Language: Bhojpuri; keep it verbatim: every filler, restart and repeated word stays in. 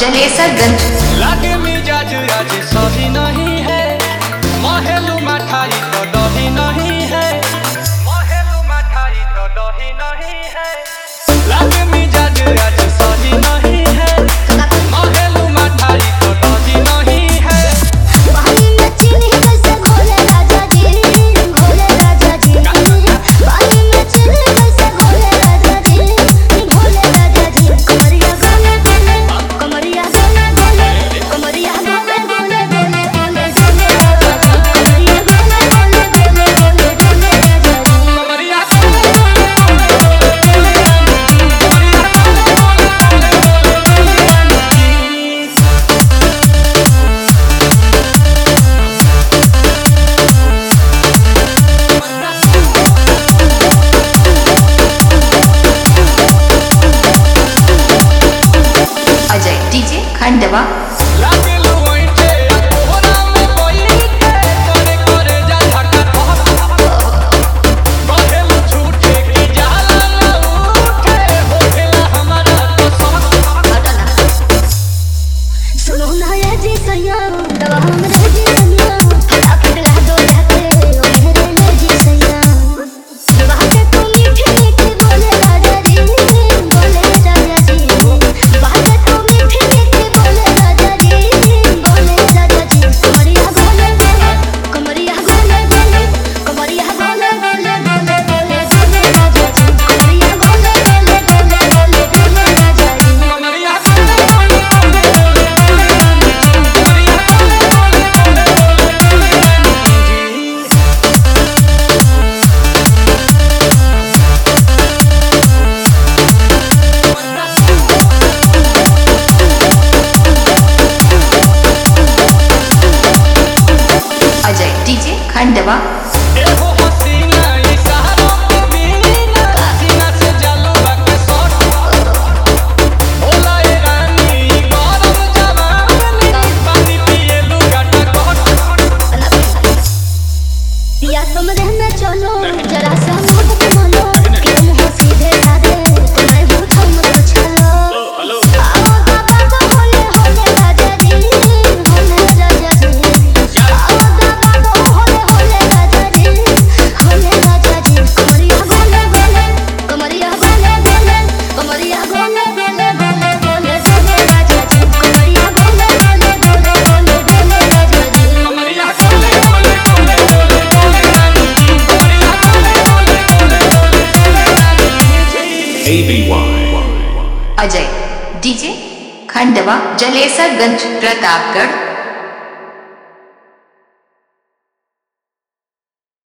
जलेसरगंज। लागे मिजाज आज सही नहीं है, महलू मठाई तो दही नहीं है, महलू मठाई तो दही नहीं है। लागे मिजाज आज सही नहीं है, महलू मठाई तो दही नहीं है। पानी में चीनी कैसे घोले राजा जी, घोले राजा जी। पानी में चीनी कैसे घोले राजा जी, घोले राजा जी। कमरिया गोले गोले, कमरिया गोले गोले, कमरिया गोले गोले गोले गोले गोले राजा जी। कमरिया गोले गोले गोले गोले गोले राजा जी। कमरिया अजय डीजे खंडवा। लागे लुइटे कोहरा में बैठे, करे करे जा धक्का कहलू झूठे की जाला न उठे, होखेला हमारा तो सब। सुनो ना ये जी सैया, दवा हमरे जी सैया। फटाफट ला दो जाके ओ मेरे ले जी सैया। दवा के तू मीठी मीठी बोले राजा जी, बोले राजा जी। दवा के तू मीठी मीठी बोले राजा जी, बोले राजा जी। कमरिया गोले गोले, कमरिया गोले गोले, कमरिया गोले गोले गोले गोले गोले राजा जी। कमरिया गोले गोले गोले गोले गोले राजा जी। कमरिया अजय डीजे खंडवा। एहो हसीना इशारों के बिना, सीना से जलवा के शॉट। होला ए रानी गरम जवानी, पानी पिए लुगाटा कोट। पिया समझे में चलो, जरा सा मोहब्बत मानो। क्यों हो सीधे साधे, तुम्हें हूँ थम तो चलो। आओ बाबा तो होले होले राजा जी, होले राजा जी। आओ बाबा तो होले होले राजा जी, होले राजा जी। कमरिया गोले गोले, कमरिया गोले गोले, कमरिया गोले गोले गोले गोले गोले राजा जी। कमरिया गोले गोले गोले गोले गोले राजा जी। कमरिया गोले गोले गोले गोले गोले रानी जी। कमरिया गोले गोले गोले गोले गोले रानी जी। A B Y Ajay DJ Khandwa Jalesarganj Pratapgarh.